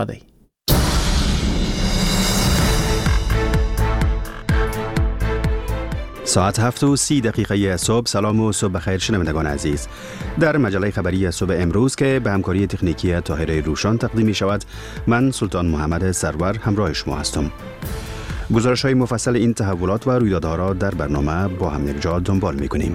ساعت 7:30 صبح. سلام و صبح بخیر شنوندگان عزیز. در مجله خبری صبح امروز که به همکاری تکنیکی طاهره روشان تقدیم می شود، من سلطان محمد سرور همراه شما هستم. گزارش های مفصل این تحولات و رویدادها را در برنامه با هم یکجا دنبال می کنیم.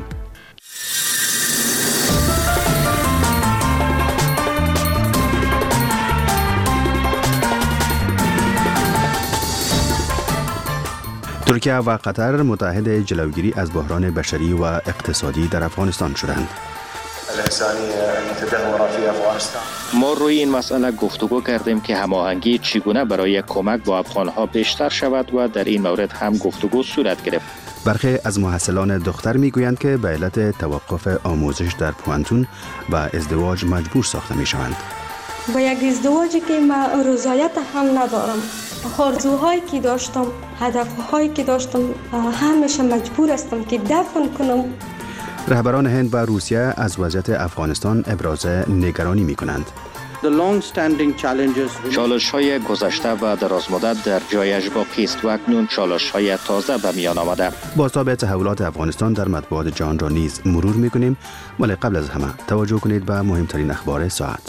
ترکیه و قطر متحد جلوگیری از بحران بشری و اقتصادی در افغانستان شدند. ما روی این مسئله گفتگو کردیم که هماهنگی چگونه برای کمک با افغانها بیشتر شود و در این مورد هم گفتگو صورت گرفت. برخی از محصلان دختر میگویند که به علت توقف آموزش در پوانتون و ازدواج مجبور ساخته میشوند. با یک ازدواجی که من رضایت هم ندارم، آرزوهایی که داشتم، هدفهایی که داشتم، همیشه مجبور هستم که دفن کنم. رهبران هند و روسیه از وضعیت افغانستان ابراز نگرانی می کنند. چالش‌های گذشته و درازمدت در جایش باقی است و اکنون چالش‌های تازه به میان آمده. بازتاب تحولات افغانستان در مطبوعات جهان را نیز مرور می کنیم، ولی قبل از همه توجه کنید به مهمترین اخبار ساعت.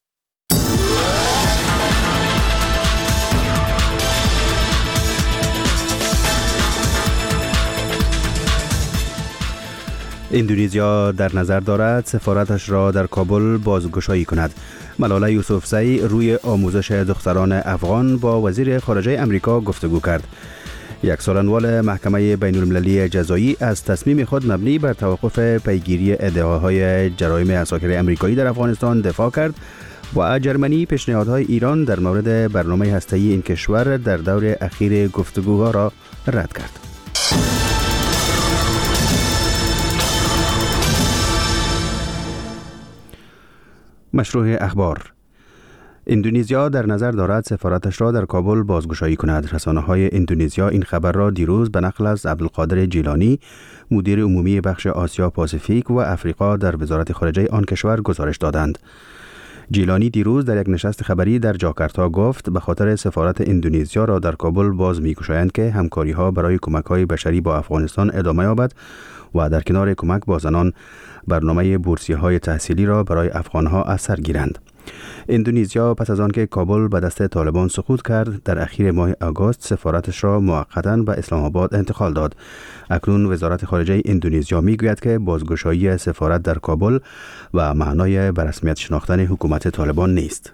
اندونزیا در نظر دارد سفارتش را در کابل بازگشایی کند. ملاله یوسفزئی روی آموزش دختران افغان با وزیر خارجه امریکا گفتگو کرد. یک سالنوال محکمه بین المللی جزایی از تصمیم خود مبنی بر توقف پیگیری ادعاهای جرایم عساکر امریکایی در افغانستان دفاع کرد و جرمنی پیشنهادهای ایران در مورد برنامه هسته‌ای این کشور در دور اخیر گفتگوها را رد کرد. مشروع اخبار. اندونزیا در نظر دارد سفارتش را در کابل بازگشایی کند. رسانه‌های اندونزیا این خبر را دیروز به نقل از عبدالقادر جیلانی، مدیر عمومی بخش آسیا پاسیفیک و افریقا در وزارت خارجه آن کشور گزارش دادند. جیلانی دیروز در یک نشست خبری در جاکارتا گفت به خاطر سفارت اندونزیا را در کابل باز می‌گشایند که همکاری‌ها برای کمک‌های بشری با افغانستان ادامه یابد و در کنار کمک با زنان برنامه بورسیه‌های تحصیلی را برای افغان‌ها از سر گیرند. اندونزیا پس از آنکه کابل به دست طالبان سقوط کرد، در اخیر ماه آگوست سفارتش را موقتاً به اسلام آباد انتقال داد. اکنون وزارت خارجه اندونزیا میگوید که بازگشایی سفارت در کابل و معنای به رسمیت شناختن حکومت طالبان نیست.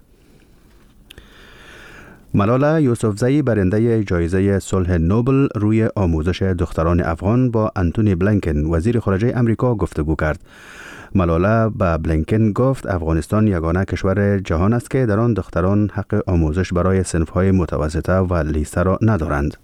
ملاله یوسفزئی برنده جایزه صلح نوبل روی آموزش دختران افغان با انتونی بلینکن وزیر خارجه امریکا گفتگو کرد. ملاله به بلینکن گفت افغانستان یگانه کشور جهان است که در آن دختران حق آموزش برای صنف‌های متوسطه و لیسه را ندارند.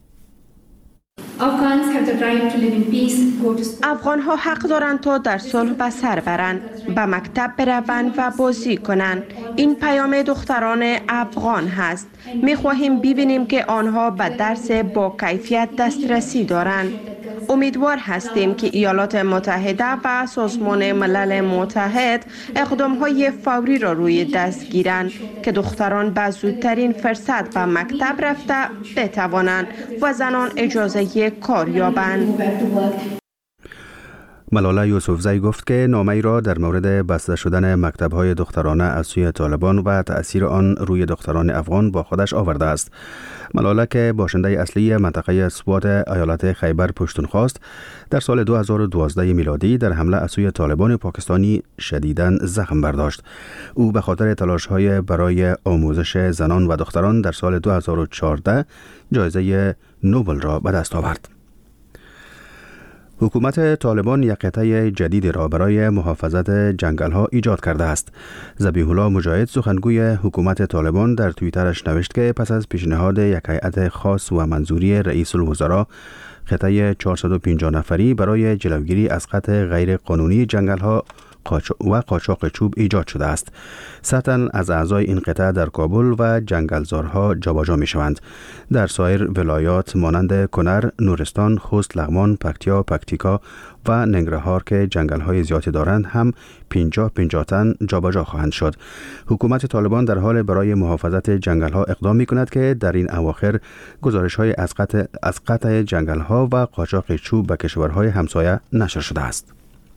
افغان‌ها حق دارند تا در صلح به سر برند، به مکتب بروند و بازی کنند. این پیام دختران افغان هست. می‌خواهیم ببینیم که آنها به درس با کیفیت دسترسی دارند. امیدوار هستیم که ایالات متحده و سازمان ملل متحد اقدام‌های فوری را روی دست گیرند که دختران به زودترین فرصت به مکتب رفته بتوانند و زنان اجازه کار یابند. ملاله یوسفزئی گفت که نامه‌ای را در مورد بسته شدن مکتب‌های دخترانه از سوی طالبان و تأثیر آن روی دختران افغان با خودش آورده است. ملاله که باشنده اصلی منطقه سوات ایالت خیبر پشتونخوا است، در سال 2012 میلادی در حمله از سوی طالبان پاکستانی شدیداً زخم برداشت. او به خاطر تلاش‌های برای آموزش زنان و دختران در سال 2014 جایزه نوبل را به دست آورد. حکومت طالبان یک قطعه جدید را برای محافظت جنگل‌ها ایجاد کرده است. ذبیح الله مجاهد سخنگوی حکومت طالبان در توییترش نوشت که پس از پیشنهاد یک هیئت خاص و منظوری رئیس الوزراء، قطعه 450 نفری برای جلوگیری از قطع غیر قانونی جنگل‌ها قاچاق چوب ایجاد شده است. 100 تن از اعضای این قطعه در کابل و جنگلزارها جابجا می شوند. در سایر ولایات مانند کنر، نورستان، خوست، لغمان، پکتیکا و ننگرهار که جنگل‌های زیادی دارند هم 50 تن جابجا خواهند شد. حکومت طالبان در حال برای محافظت جنگل‌ها اقدام می‌کند که در این اواخر گزارش‌های از قطع جنگل‌ها و قاچاق چوب به کشورهای همسایه نشر شده است.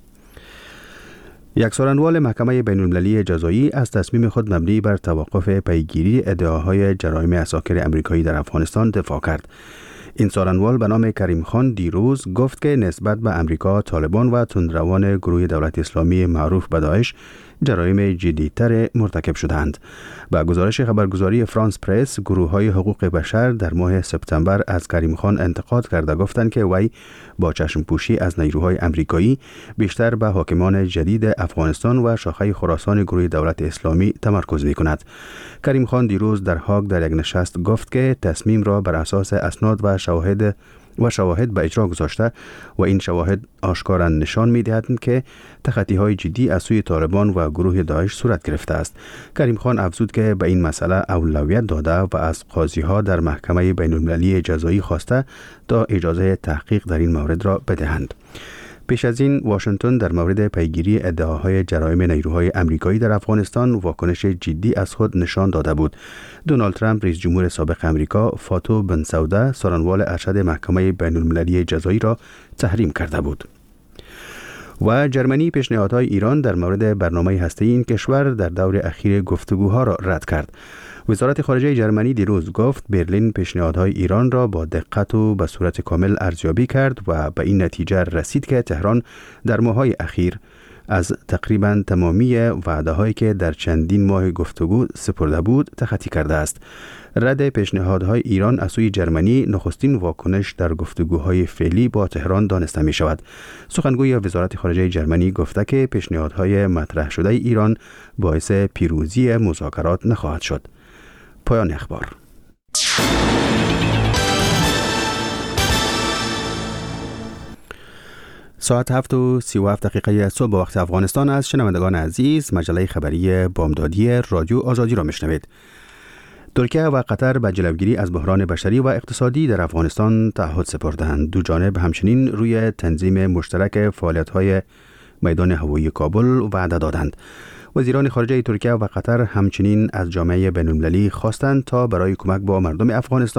یک سارنوال محکمه بین‌المللی جزایی از تصمیم خود مبنی بر توقف پیگیری ادعاهای جرایم عساکر امریکایی در افغانستان دفاع کرد. این سارنوال به نام کریم خان دیروز گفت که نسبت به امریکا، طالبان و تندروان گروه دولت اسلامی معروف به داعش جرایم جدی‌تر مرتکب شدند. با گزارش خبرگزاری فرانس پرس، گروه‌های حقوق بشر در ماه سپتامبر از کریم خان انتقاد کرده گفتند که وی با چشم پوشی از نیروهای امریکایی بیشتر به حاکمان جدید افغانستان و شاخه خراسان گروه دولت اسلامی تمرکز می‌کند. کریم خان دیروز در هاگ در یک نشست گفت که تصمیم را بر اساس اسناد و شواهد به اجرا گذاشته و این شواهد آشکارا نشان می‌دهند که تخطی‌های جدی از سوی طالبان و گروه داعش صورت گرفته است. کریم خان افزود که به این مسئله اولویت داده و از قاضی‌ها در محکمه بین‌المللی جزایی خواسته تا اجازه تحقیق در این مورد را بدهند. پیش از این واشنگتن در مورد پیگیری ادعاهای جرایم نیروهای امریکایی در افغانستان واکنش جدی از خود نشان داده بود. دونالد ترامپ رئیس جمهور سابق امریکا فاتو بنسوده سارنوال ارشد محکمه بین‌المللی جزایی را تحریم کرده بود. و جرمنی پیشنهادهای ایران در مورد برنامه هسته‌ای این کشور در دور اخیر گفتگوها را رد کرد. وزارت خارجه جرمنی دیروز گفت برلین پیشنهادهای ایران را با دقت و به صورت کامل ارزیابی کرد و به این نتیجه رسید که تهران در ماه‌های اخیر از تقریباً تمامی وعده‌هایی که در چندین ماه گفتگو سپرده بود تخطی کرده است. رد پیشنهادهای ایران از سوی جرمنی نخستین واکنش در گفتگوهای فعلی با تهران دانسته می شود. سخنگوی وزارت خارجه جرمنی گفته که پیشنهادهای مطرح شده ایران باعث پیروزی مذاکرات نخواهد شد. پایان اخبار. ساعت 7:37 صبح وقت افغانستان است. شنوندگان عزیز، مجله خبری بامدادی رادیو آزادی را میشنوید. ترکیه و قطر به جلوگیری از بحران بشری و اقتصادی در افغانستان تعهد سپردند. دو جانب همچنین روی تنظیم مشترک فعالیت‌های میدان هوایی کابل وعده دادند. وزیران خارجه ترکیه و قطر همچنین از جامعه بین‌المللی خواستند تا برای کمک با مردم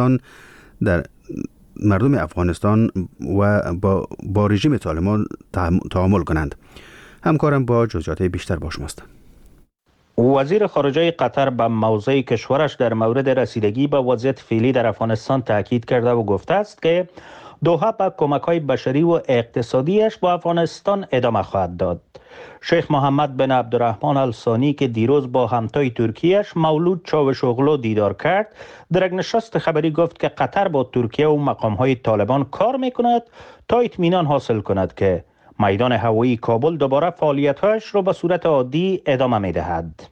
افغانستان و با رژیم طالبان تعامل کنند. همکارم با جزئیات بیشتر با شماست. وزیر خارجه قطر به موضع کشورش در مورد رسیدگی به وضعیت فعلی در افغانستان تاکید کرده و گفته است که دوحه به کمک‌های بشری و اقتصادیش با افغانستان ادامه خواهد داد. شیخ محمد بن عبدالرحمن الثانی که دیروز با همتای ترکیهش مولود چاوشوغلو دیدار کرد، در یک نشست خبری گفت که قطر با ترکیه و مقام‌های طالبان کار می‌کند تا اطمینان حاصل کند که میدان هوایی کابل دوباره فعالیت‌هایش را به صورت عادی ادامه می‌دهد.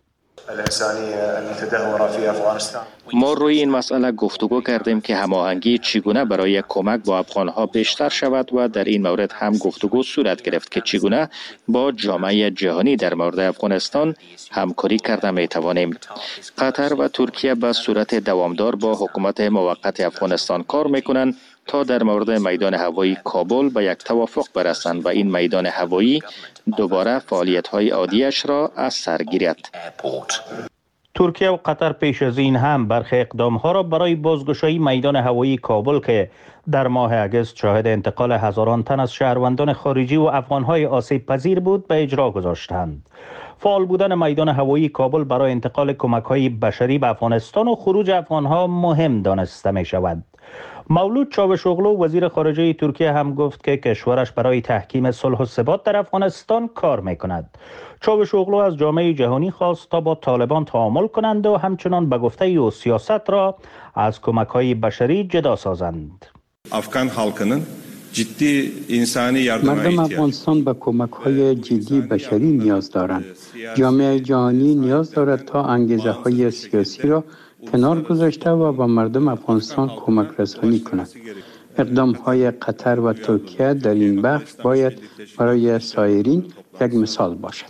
ما روی این مسئله گفتگو کردیم که هماهنگی چگونه برای کمک با افغانها بیشتر شود و در این مورد هم گفتگو صورت گرفت که چگونه با جامعه جهانی در مورد افغانستان همکاری کرده می توانیم. قطر و ترکیه به صورت دوامدار با حکومت موقت افغانستان کار می کنند تا در مورد میدان هوایی کابل به یک توافق برسند و این میدان هوایی دوباره فعالیت‌های عادیش را از سر گیرد. ترکیه و قطر پیش از این هم برخی اقدام‌ها را برای بازگشایی میدان هوایی کابل که در ماه اگست شاهد انتقال هزاران تن از شهروندان خارجی و افغان‌های آسیب پذیر بود به اجرا گذاشتند. فعال بودن میدان هوایی کابل برای انتقال کمک‌های بشری به افغانستان و خروج افغان‌ها مهم دانسته می‌شود. مولود چاوشوغلو وزیر خارجه ترکیه هم گفت که کشورش برای تحکیم صلح و ثبات در افغانستان کار می‌کند. چاوشوغلو از جامعه جهانی خواست تا با طالبان تعامل کنند و همچنان به گفته او سیاست را از کمک‌های بشری جدا سازند. افغان halkının ciddi insani yardıma مردم افغانستان به کمک‌های جدی بشری نیاز دارند. جامعه جهانی نیاز دارد تا انگیزه‌های سیاسی را کنار گذاشته و به مردم افغانستان کمک رسانی کند. اقدام‌های قطر و ترکیه در این بخش باید برای سایرین یک مثال باشد.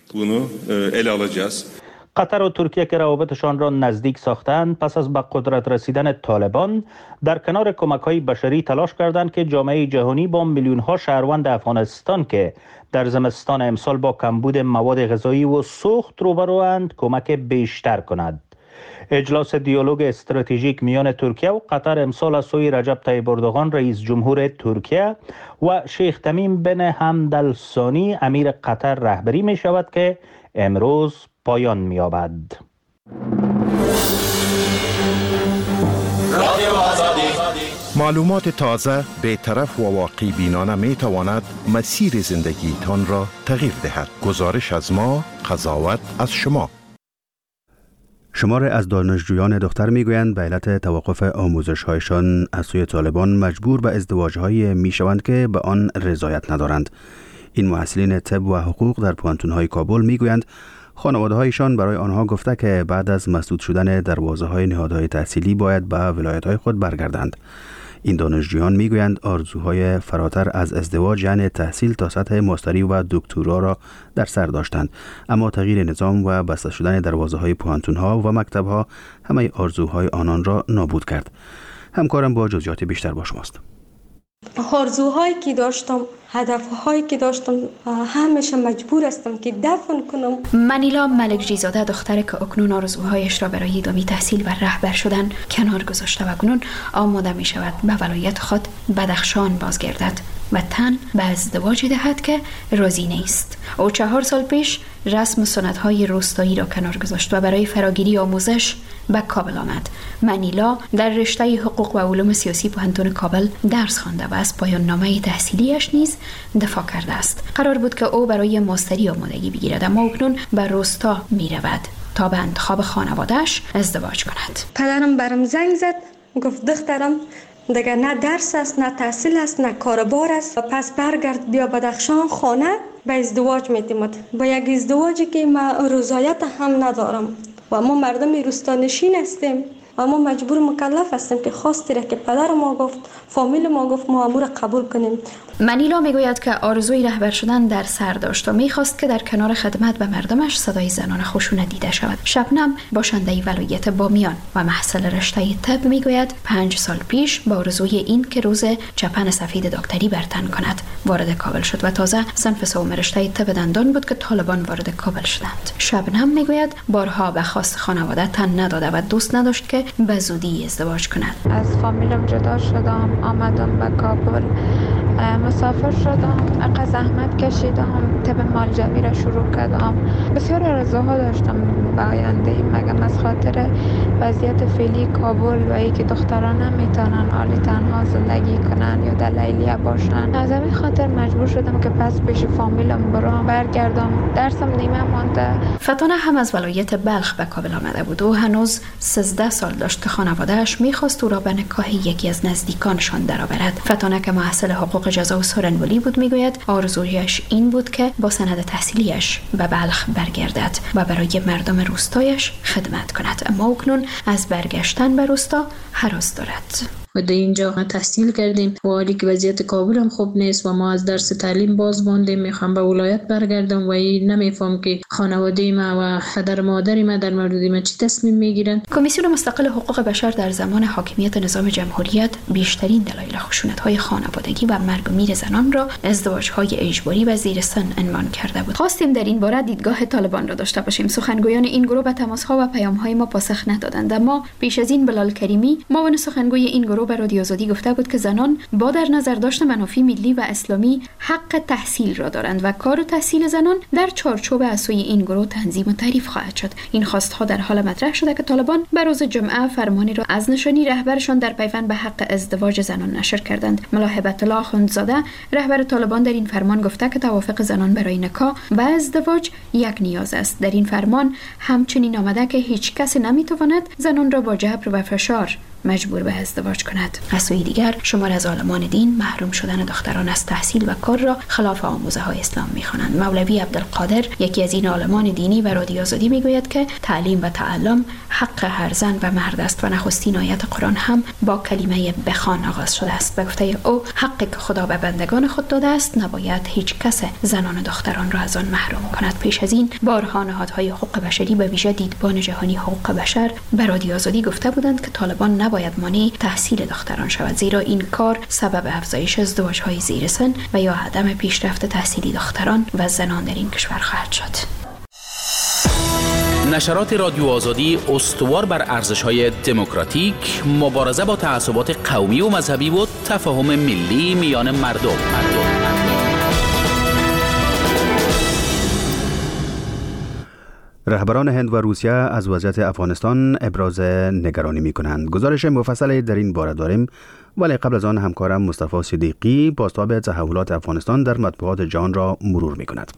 قطر و ترکیه که روابطشان را نزدیک ساختند پس از به قدرت رسیدن طالبان در کنار کمک‌های بشری تلاش کردند که جامعه جهانی با میلیون‌ها شهروند افغانستان که در زمستان امسال با کمبود مواد غذایی و سوخت روبروند کمک بیشتر کند. اجلاس دیالوگ استراتژیک میان ترکیه و قطر امسال از سوی رجب طیب اردوغان رئیس جمهور ترکیه و شیخ تمیم بن حمد الثانی امیر قطر رهبری می شود که امروز پایان می یابد. معلومات تازه، بی‌طرف و واقع بینانه می تواند مسیر زندگیتان را تغییر دهد. گزارش از ما، قضاوت از شما. شمار از دانشجویان دختر میگویند به علت توقف آموزش‌هایشان از سوی طالبان مجبور به ازدواج‌های میشوند که به آن رضایت ندارند. این محصلین طب و حقوق در پوانتون‌های کابل میگویند خانواده‌هایشان برای آنها گفته که بعد از مسدود شدن دروازه‌های نهادهای تحصیلی باید به ولایت‌های خود برگردند. این دانشجویان میگویند آرزوهای فراتر از ازدواج یعنی تحصیل تا سطح ماستری و دکترا را در سر داشتند، اما تغییر نظام و بسته شدن دروازه‌های پوانتون‌ها و مکتب‌ها همه آرزوهای آنان را نابود کرد. همکارم با جزئیات بیشتر با شماست. آرزوهایی که داشتم، هدفهایی که داشتم، همیشه مجبور هستم که دفن کنم. منیلا ملکجی زاده دختری که اکنون آرزوهایش را برای ادامه تحصیل و رهبر شدن کنار گذاشته و اکنون آماده می شود به ولایت خود بدخشان بازگردد و تن به ازدواج دهد که راضی نیست. او 4 سال پیش رسم و سنت‌های روستایی را کنار گذاشت و برای فراگیری آموزش به کابل آمد. منیلا در رشته حقوق و علوم سیاسی پوهنتون کابل درس خوانده و از پایان نامه تحصیلیش نیز دفاع کرده است. قرار بود که او برای ماستری آمادگی بگیرد، اما اکنون به روستا می رود تا به انتخاب خانواده‌اش ازدواج کند. پدرم برام زنگ زد، گفت دخترم دیگه نه درس است، نه تحصیل است، نه کاربار است، پس برگرد بیا بدخشان خانه به ازدواج میتیمد. با یک ازدواجی که ما رضایت هم ندارم و ما مردم روستانشین هستیم و ما مجبور مکلف هستیم که خواستی را که پدر ما گفت، فامیل ما گفت، ما امور قبول کنیم. منیلا میگوید که آرزوی رهبر شدن در سر داشت و میخواست که در کنار خدمت به مردمش صدای زنان خشونت دیده شود. شبنم باشنده ولایت بامیان و محصل رشته طب میگوید 5 سال پیش با آرزوی این که روز چپن سفید دکتری برتن کند وارد کابل شد و تازه صنف سوم رشته طب دندان بود که طالبان وارد کابل شدند. شبنم میگوید بارها به خواست خانواده تن نداده و دوست نداشت که به زودی ازدواج کند. از فامیلم جدا شدم، آمدم به کابل، مسافر شدم، اقا زحمت کشیدم، طب مالجوی را شروع کردم. بسیار آرزوها داشتم به آینده، مگم از خاطر وضعیت فعلی کابل و اینکه دختران نمیتونن حالی تنها زندگی کنن یا در لیلیه باشن، از همین خاطر مجبور شدم که پس پیش فامیلم برگردم. درسم نیمه مانده. فتانه هم از ولایت بلخ به کابل آمده بود و هنوز 13 سال داشت که خانواده‌اش میخواست او را به نکاح یکی از نزدیکانشان درآورد. فتانه که محصل حقوق جزا و سورنولی بود میگوید آرزویش این بود که با سند تحصیلیش به بلخ برگردد و برای مردم روستایش خدمت کند، اما اکنون از برگشتن به روستا هراس دارد. و در اینجا تحصیل کردیم و حالی که وضعیت کابل هم خوب نیست و ما از درس تعلیم باز ماندیم، میخوام به ولایت برگردم و نمیفهم که خانواده ما و پدر مادر ما در مورد ما چی تصمیم میگیرن. کمیسیون مستقل حقوق بشر در زمان حاکمیت نظام جمهوریت بیشترین دلایل خشونت‌های خانوادگی و مرگ و میر زنان را ازدواج‌های اجباری و زیر سن عنوان کرده بود. خواستیم در این باره دیدگاه طالبان را داشته باشیم. سخنگویان این گروه به تماس‌ها و پیام‌های ما پاسخ ندادند، اما پیش از این بلال کریمی معاون سخنگوی این گروه به رادیو آزادی گفته بود که زنان با در نظر داشتن منافع ملی و اسلامی حق تحصیل را دارند و کار و تحصیل زنان در چارچوب از سوی این گروه تنظیم و تعریف خواهد شد. این خواستها در حال مطرح شده که طالبان به روز جمعه فرمانی را از نشانی رهبرشان در پیوند به حق ازدواج زنان نشر کردند. ملا هبت الله اخوندزاده رهبر طالبان در این فرمان گفته که توافق زنان برای نکاح و ازدواج یک نیاز است. در این فرمان همچنین آمده که هیچ کس نمیتواند زنان را با جبر و فشار مجبور به ازدواج کند. کند. از سوی دیگر شمار از عالمان دین محروم شدن دختران از تحصیل و کار را خلاف آموزه های اسلام می‌خوانند. مولوی عبدالقادر یکی از این عالمان دینی و رادیو آزادی میگوید که تعلیم و تعلم حق هر زن و مرد است و نخستین آیت قرآن هم با کلمه بخوان آغاز شده است. به گفته او حقی که خدا به بندگان خود داده است نباید هیچ کس زنان و دختران را از آن محروم کند. پیش از این بارها نهادهای حقوق بشری به ویژه دیدبان جهانی حقوق بشر به رادیو آزادی گفته بودند که طالبان نباید مانع تحصیل دختران شود، زیرا این کار سبب افزایش ازدواج‌های زیر سن و یا عدم پیشرفت تحصیلی دختران و زنان در این کشور خواهد شد. نشرات رادیو آزادی استوار بر ارزش‌های دموکراتیک، مبارزه با تعصبات قومی و مذهبی و تفاهم ملی میان مردم. رهبران هند و روسیه از وضعیت افغانستان ابراز نگرانی می‌کنند. گزارش مفصلی در این باره داریم، ولی قبل از آن همکارم مصطفی صدیقی بازتاب تحولات افغانستان در مطبوعات جهان را مرور می‌کند.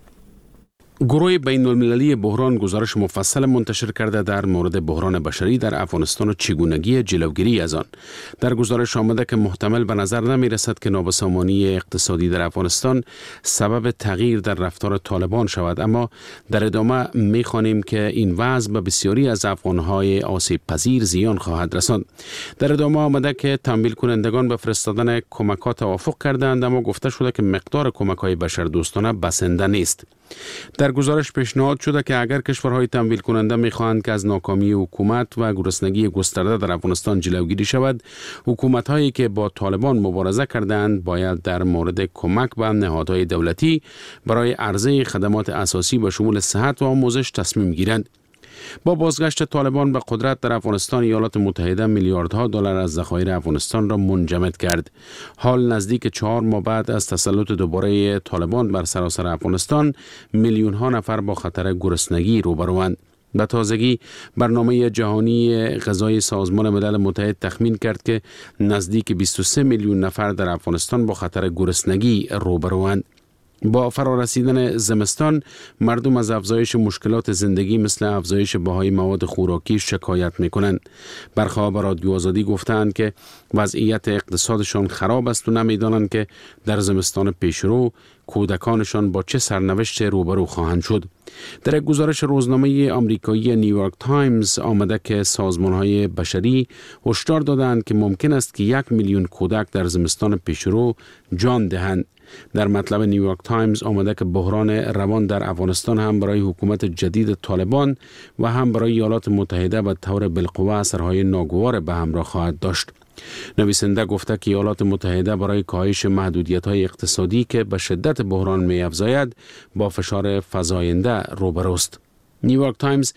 گروه بین المللی بحران گزارش مفصل منتشر کرده در مورد بحران بشری در افغانستان و چگونگی جلوگیری از آن. در گزارش آمده که محتمل به نظر نمی رسد که نابسامانی اقتصادی در افغانستان سبب تغییر در رفتار طالبان شود، اما در ادامه می خوانیم که این وضع به بسیاری از افغانهای آسیب پذیر زیان خواهد رساند. در ادامه آمده که تمویل کنندگان به فرستادن کمک‌ها توافق کردند، اما گفته شده که مقدار کمک‌های بشردوستانه بسنده نیست. در گزارش پیشنهاد شده که اگر کشورهای تمویل کننده می‌خواهند که از ناکامی حکومت و گرسنگی گسترده در افغانستان جلوگیری شود، حکومت‌هایی که با طالبان مبارزه کردند باید در مورد کمک به نهادهای دولتی برای عرضه خدمات اساسی به شمول صحت و آموزش تصمیم گیرند. با بازگشت طالبان به قدرت در افغانستان، ایالات متحده میلیاردها دلار از ذخایر افغانستان را منجمد کرد. حال نزدیک 4 ماه بعد از تسلط دوباره طالبان بر سراسر افغانستان، میلیون‌ها نفر با خطر گرسنگی روبروند. به تازگی برنامه جهانی غذای سازمان ملل متحد تخمین کرد که نزدیک 23 میلیون نفر در افغانستان با خطر گرسنگی روبروند. با فرارسیدن زمستان، مردم از افزایش مشکلات زندگی مثل افزایش بهای مواد خوراکی شکایت می‌کنند. برخی به رادیو آزادی گفتند که وضعیت اقتصادشان خراب است و نمی‌دانند که در زمستان پیشرو کودکانشان با چه سرنوشت روبرو خواهند شد. در یک گزارش روزنامه آمریکایی نیویورک تایمز آمده که سازمان‌های بشری هشدار دادند که ممکن است که 1 میلیون کودک در زمستان پیشرو جان دهند. در مطلب نیویورک تایمز آمده که بحران روان در افغانستان هم برای حکومت جدید طالبان و هم برای ایالات متحده به طور بالقوه اثرهای ناگوار به همراه خواهد داشت. نویسنده گفته که ایالات متحده برای کاهش محدودیت‌های اقتصادی که به شدت بحران می‌افزاید با فشار فزاینده روبروست. نیویورک تایمز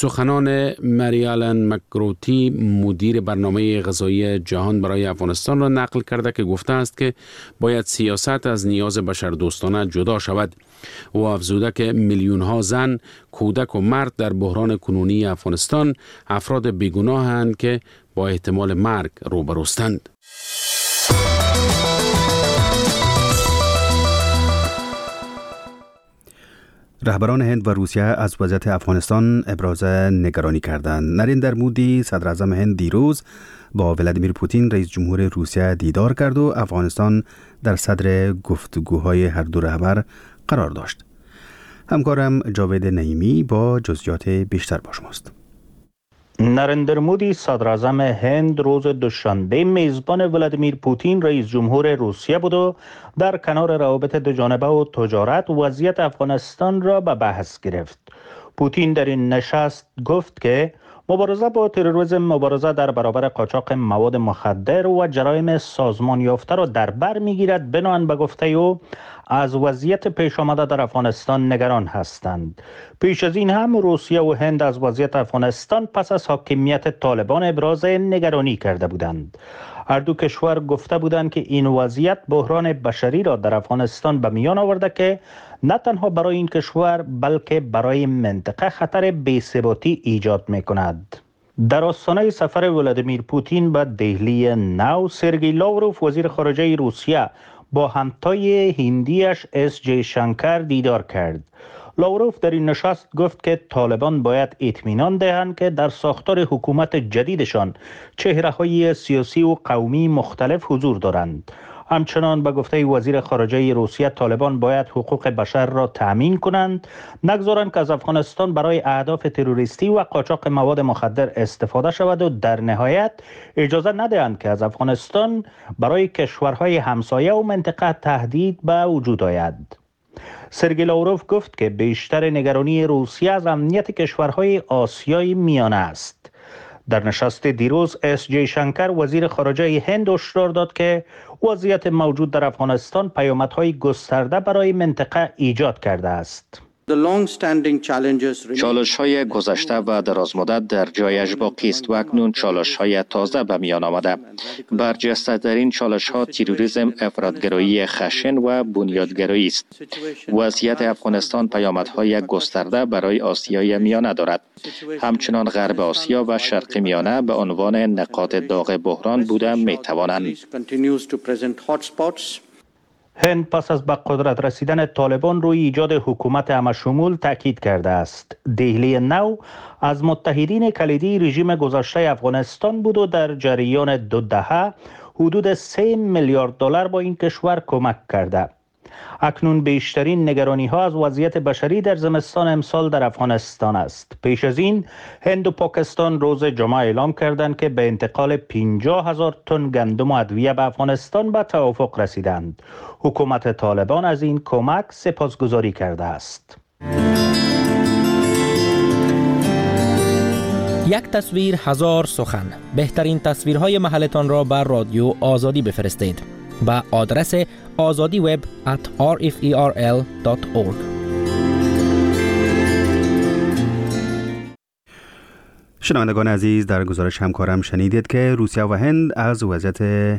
سخنان مریالن مکگروتی، مدیر برنامه غذایی جهان برای افغانستان را نقل کرده که گفته است که باید سیاست از نیاز بشردوستانه جدا شود. او افزوده که میلیون‌ها زن، کودک و مرد در بحران کنونی افغانستان افراد بیگناهند که با احتمال مرگ روبروستند. رهبران هند و روسیه از وضعیت افغانستان ابراز نگرانی کردند. نریندر مودی صدر اعظم هند دیروز با ولادیمیر پوتین رئیس جمهور روسیه دیدار کرد و افغانستان در صدر گفتگوهای هر دو رهبر قرار داشت. همکارم جاوید نعیمی با جزئیات بیشتر با شماست. نریندر مودی صدر اعظم هند روز دوشنبه میزبان ولادیمیر پوتین رئیس جمهور روسیه بود و در کنار روابط دوجانبه و تجارت وضعیت افغانستان را به بحث گرفت. پوتین در این نشست گفت که مبارزه با تروریسم، مبارزه در برابر قاچاق مواد مخدر و جرایم سازمان یافته را در بر میگیرد. بنابراین به گفته او از وضعیت پیش آمده در افغانستان نگران هستند. پیش از این هم روسیه و هند از وضعیت افغانستان پس از حاکمیت طالبان ابراز نگرانی کرده بودند. هر دو کشور گفته بودند که این وضعیت بحران بشری را در افغانستان به میان آورده که نه تنها برای این کشور بلکه برای منطقه خطر بی‌ثباتی ایجاد می‌کند. در آستانه سفر ولادیمیر پوتین به دهلی نو، سرگئی لاوروف وزیر خارجه روسیه با همتای هندیش اس جی شنکر دیدار کرد. لاوروف در این نشست گفت که طالبان باید اطمینان دهند که در ساختار حکومت جدیدشان چهره‌های سیاسی و قومی مختلف حضور دارند. همچنان به گفته وزیر خارجه روسیه طالبان باید حقوق بشر را تأمین کنند، نگذارند که از افغانستان برای اهداف تروریستی و قاچاق مواد مخدر استفاده شود و در نهایت اجازه ندهند که از افغانستان برای کشورهای همسایه و منطقه تهدید به وجود آید. سرگئی لاوروف گفت که بیشتر نگرانی روسیه از امنیت کشورهای آسیای میانه است. در نشست دیروز اس جی شنکر وزیر خارجه هند هشدار داد که وضعیت موجود در افغانستان پیامدهای گسترده برای منطقه ایجاد کرده است. چالش‌های گذشته و درازمدت در جایش باقی است و اکنون چالش‌های تازه به میان آمده. برجسته در این چالش‌ها تروریسم، افراط‌گرایی خشن و بنیادگرایی است. وضعیت افغانستان پیامدهای گسترده برای آسیای میانه دارد. همچنان غرب آسیا و شرق میانه به عنوان نقاط داغ بحران بوده می‌توانند. هند پس از به قدرت رسیدن طالبان روی ایجاد حکومت همه‌شمول تاکید کرده است. دهلی نو از متحدین کلیدی رژیم گذشته افغانستان بود و در جریان 2 دهه حدود 3 میلیارد دلار با این کشور کمک کرده. اکنون بیشترین نگرانی ها از وضعیت بشری در زمستان امسال در افغانستان است. پیش از این هند و پاکستان روز جمعه اعلام کردند که به انتقال 50,000 تن گندم و ادویه به افغانستان به توافق رسیدند. حکومت طالبان از این کمک سپاسگزاری کرده است. یک تصویر هزار سخن. بهترین تصویرهای محلتان را بر رادیو آزادی بفرستید. با آدرس azadiweb@rferl.org. شنوندگان عزیز، در گزارش همکارم شنیدید که روسیه و هند از وضعیت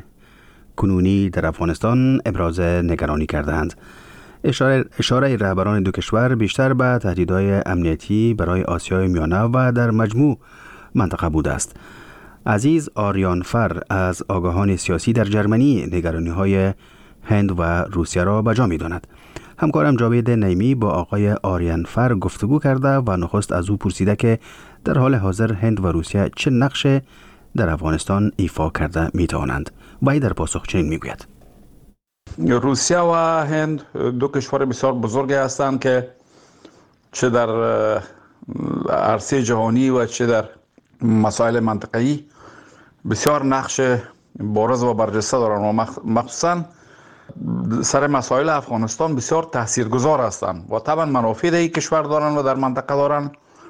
کنونی در افغانستان ابراز نگرانی کردند. اشاره رهبران دو کشور بیشتر به تهدیدهای امنیتی برای آسیای میانه و در مجموع منطقه بوده است. عزیز آریانفر از آگاهان سیاسی در جرمنی نگرانی‌های هند و روسیه را به جا می‌داند. همکارم جاوید نعیمی با آقای آریانفر گفتگو کرده و نخست از او پرسیده که در حال حاضر هند و روسیه چه نقش در افغانستان ایفا کرده می‌توانند. و در پاسخ چنین می‌گوید: روسیه و هند دو کشور بسیار بزرگی هستند که چه در عرصه جهانی و چه در مسائل منطقه‌ای بسیار نقش بارز و برجسته دارند و مخصوصاً سر مسائل افغانستان بسیار تاثیرگذار هستند و طبعا منافع در این کشور دارند و در منطقه دارند.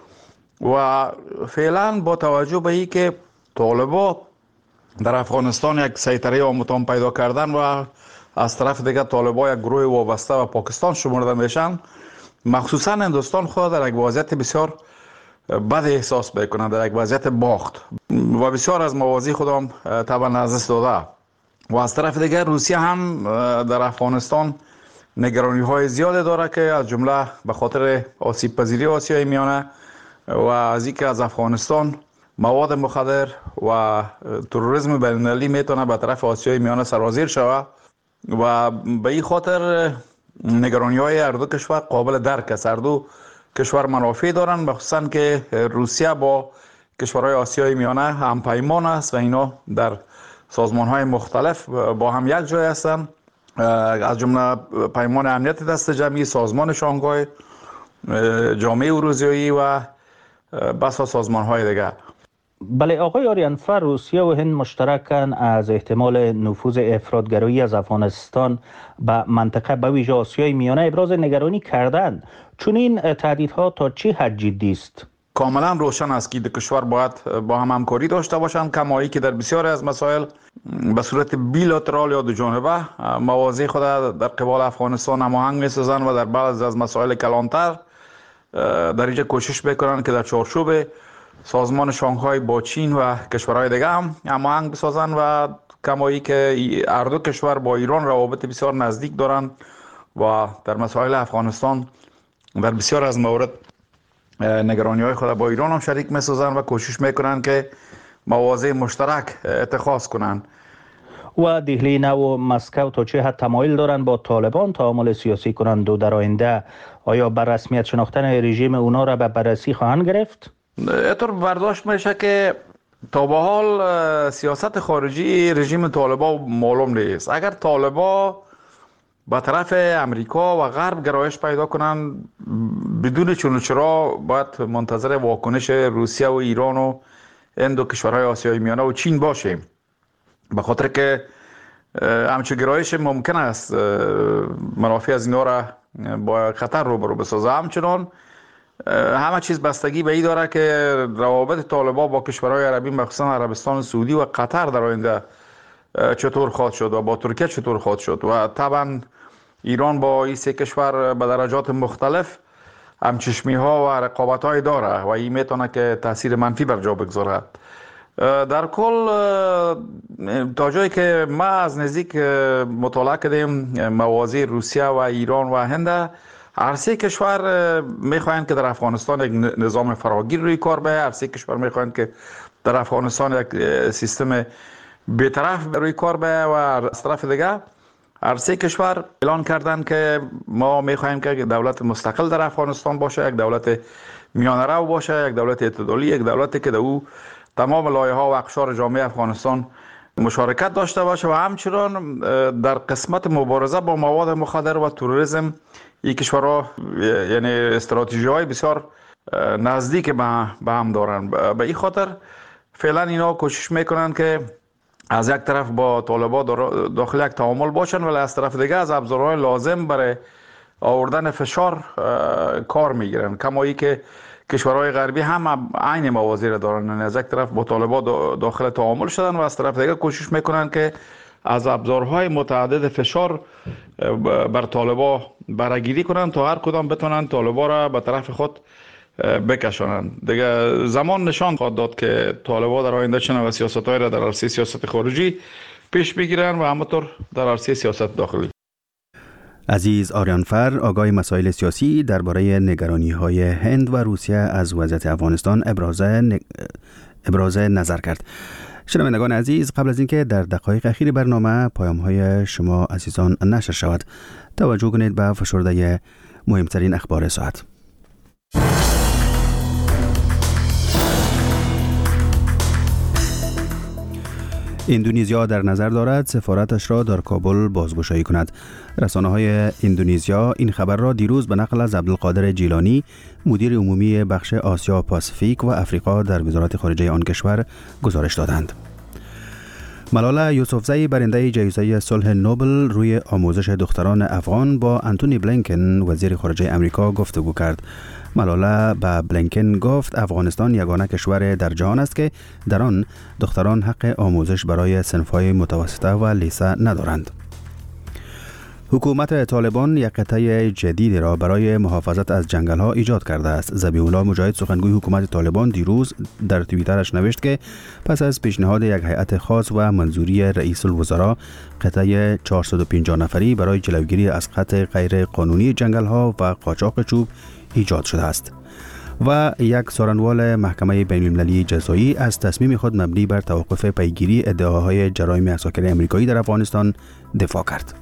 و فعلا با توجه به این که طالبان در افغانستان یک سیطره آموتان پیدا کردن و از طرف دیگر طالبان یک گروه وابسته به پاکستان شمرده میشن، مخصوصا هندوستان خود در یک وضعیت بسیار بد احساس میکنند، در یک وضعیت باخت و بسیار از موازی خودم طبعا از دست داده. و از طرف دیگر روسیه هم در افغانستان نگرانی های زیاده داره که از جمله به خاطر آسیب پذیری آسیای میانه و از اینکه از افغانستان مواد مخدر و تروریسم بین‌المللی میتونه به طرف آسیای میانه سرازیر شود و به این خاطر نگرانی های هر دو کشور قابل درک است. هر دو کشور منافع دارن، مخصوصا که روسیه با کشورهای آسیای میانه هم پیمان است و اینا در سازمان های مختلف با هم یک جای هستند، از جمله پیمان امنیت دست جمعی، سازمان شانگهای، جامعه اروزیایی و بسا سازمان های دیگر. بله آقای آریانفر، روسیه و هند مشترکاً از احتمال نفوذ افراطگرایی از افغانستان به منطقه به ویژه آسیای میانه ابراز نگرانی کردند. چون این تهدیدها تا چه حد جدی است؟ کاملا روشن است که دو کشور باید با هم همکاری داشته باشند، کمایی که در بسیاری از مسائل به صورت بیلاترال یا دو جانبه مواضع خود در قبال افغانستان هماهنگ می‌سازند و در بعضی از مسائل کلانتر در اینجا کوشش بکنند که در چارچوب سازمان شانگهای با چین و کشورهای دیگه هم هماهنگ بسازند و کمایی که هر دو کشور با ایران روابط بسیار نزدیک دارند و در مسائل افغانستان در بسیار از موارد نگرانی‌های خود با ایران هم شریک می‌سازند و کوشش میکنند که مواضع مشترک اتخاذ کنند. و دهلی نو و مسکو تا چه حد تمایل دارند با طالبان تعامل سیاسی کنند و در آینده آیا بر رسمیت شناختن رژیم اونا را به بررسی خواهند گرفت؟ اینطور برداشت میشه که تا به حال سیاست خارجی رژیم طالبان معلوم نیست. اگر طالبان به طرف امریکا و غرب گرایش پیدا کنن بدون چون و چرا باید منتظر واکنش روسیه و ایران و این دو کشورهای آسیای میانه و چین باشیم، به خاطر که همچون گرایش ممکن است منافع از اینا را با خطر روبرو بسازه. همچنان همه چیز بستگی به این داره که روابط طالبان با کشورهای عربی مخصوصا عربستان سعودی و قطر در آینده چطور خواهد شد و با ترکیه چطور خواهد شد و طبعا ایران با این سه کشور به درجات مختلف همچشمی ها و رقابت های داره و این میتونه که تاثیر منفی بر جا بگذارد. در کل تا جایی که ما از نزدیک مطالعه کردیم موازی روسیه و ایران و هند، هر سه کشور میخواهند که در افغانستان یک نظام فراگیر روی کار به، هر سه کشور میخواهند که در افغانستان یک سیستم بی‌طرف روی کار به و از طرف دیگه هر سه کشور اعلان کردن که ما میخواهیم که دولت مستقل در افغانستان باشه، یک دولت میانه رو باشه، یک دولت اعتدالی، یک دولتی که در او تمام لایه‌ها و اقشار جامعه افغانستان مشارکت داشته باشه و همچنان در قسمت مبارزه با مواد مخدر و تروریسم این کشورها یعنی استراتژی‌های بسیار نزدیک به هم دارن. به این خاطر فعلا اینا کوشش میکنن که از یک طرف با طالبان داخل یک تعامل باشن ولی از طرف دیگه از ابزارهای لازم برای آوردن فشار کار میگیرن، کمایی که کشورهای غربی هم عین موازی را دارن. از یک طرف با طالبان داخل تعامل شدن و از طرف دیگه کوشش میکنن که از ابزارهای متعدد فشار بر طالبان برگیری کنن تا هر کدام بتونن طالبان را به طرف خود بکشانن. دیگه زمان نشان خواهد داد که طالبان در آینده چه نوع سیاست‌هایی را در عرصه سیاست خارجی پیش بگیرن و همینطور در عرصه سیاست داخلی. عزیز آریانفر آگاه مسائل سیاسی درباره نگرانی‌های هند و روسیه از وضعیت افغانستان ابراز نظر کرد. شنوندگان عزیز، قبل از اینکه در دقایق اخیر برنامه پیام‌های شما عزیزان نشر شود، توجه کنید به فشرده مهمترین اخبار ساعت. اندونزیا در نظر دارد سفارتش را در کابل بازگشایی کند. رسانه‌های اندونزیا این خبر را دیروز به نقل از عبدالقادر جیلانی، مدیر عمومی بخش آسیا پاسیفیک و افریقا در وزارت خارجه آن کشور گزارش دادند. ملاله یوسفزئی برنده جایزه صلح نوبل روی آموزش دختران افغان با انتونی بلینکن وزیر خارجه امریکا گفتگو کرد. ملاله به بلینکن گفت افغانستان یگانه کشور در جهان است که در آن دختران حق آموزش برای صنف‌های متوسطه و لیسه ندارند. حکومت طالبان یک قطعه جدید را برای محافظت از جنگل‌ها ایجاد کرده است. ذبیح الله مجاهد سخنگوی حکومت طالبان دیروز در توییترش نوشت که پس از پیشنهاد یک هیئت خاص و منظوری رئیس الوزراء قطعه 450 نفری برای جلوگیری از قطع غیر قانونی جنگل‌ها و قاچاق چوب ایجاد شده است. و یک سخنگوی محکمه بین‌المللی جزایی از تصمیم خود مبنی بر توقف پیگیری ادعاهای جرایم عساکری آمریکایی در افغانستان دفاع کرد.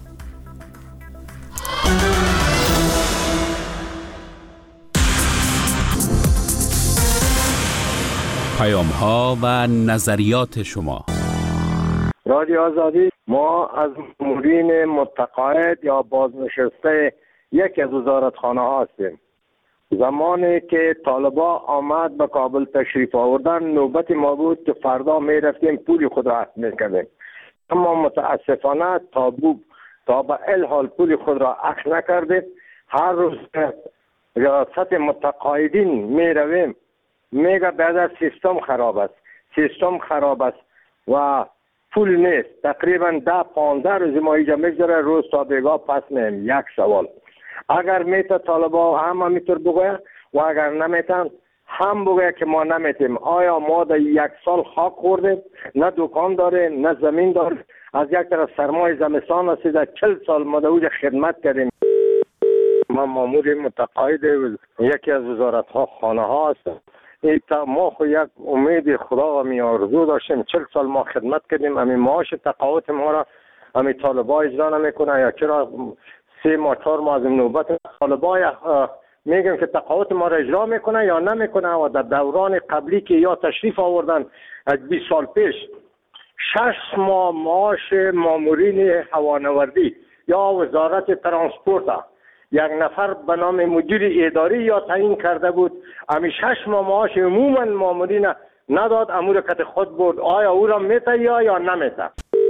پیام‌ها و نظریات شما. رادیو آزادی، ما از مامورین متقاعد یا بازنشسته یکی از وزارتخانه ها هستیم. زمانی که طالبان آمد به کابل تشریف آوردن، نوبت ما بود که فردا می رفتیم پول خود را اخذ می کردیم، اما متاسفانه تا به الحال پول خود را اخذ نکردیم. هر روز ریاست متقاعدین می رویم، میگه بعد سیستم خراب است و پول نیست. تقریبا 10-15 روز ما اینجا میگذره، روز تا بیگاه پس میم. یک سوال، اگر میته طالبان هم میتر بگوید و اگر نمیتن هم بگوید که ما نمیتیم. آیا ما در 1 سال خاک خوردیم؟ نه دکان داریم نه زمین داریم. از یک طرف سرمای زمستان هستی، در 40 سال ما در اوج خدمت کردیم. ما مامور متقاعد یکی از وزارت ها خانه ها هستم. ما خو یک امید خدا و می آرزو داشتیم. 40 سال ما خدمت کردیم، همین معاش تقاعد ما را همین طالبا اجرا نمیکنه، یا چرا 3 ماه 4 ماه از نوبت طالبا میگن که تقاعد ما را اجرا میکنه یا نمیکنه. و در دوران قبلی که یا تشریف آوردن از 20 سال پیش 6 ماه معاش مامورین هوانوردی یا وزارت ترانسپورت یک نفر به نام مدیر اداری یا تعیین کرده بود، همین 6 ماه معاش عموما مامورین نداد، امور کت خود بود. آیا او را میته یا نمیته؟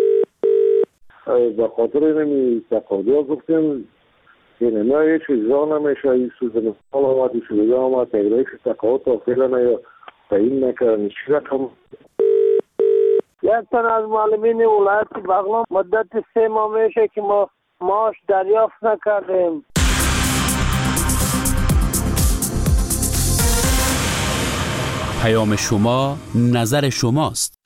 به خاطر اینمی تقاضا گفتیم اینه نه هیچ اجرا نمیشه. این سوزن حال آمد، این شده آمد، تقریبش تقاضا تا فعلا یا تعیین نکردن. چی رقم؟ یک تن از معلمین ولایت بغلان مدت 3 ماه میشه که ما معاش دریافت نکردیم. پیام شما نظر شماست.